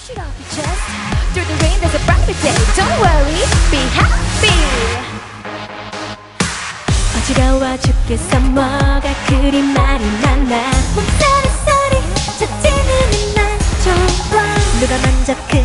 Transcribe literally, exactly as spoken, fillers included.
Push it off your chest. Through the rain, there's a brighter day. Don't worry, be happy. 어지러워 죽겠어. 뭐가 그리 말이 많아. 몸살의 소리 찾지는 난 좋아. 누가 먼저 그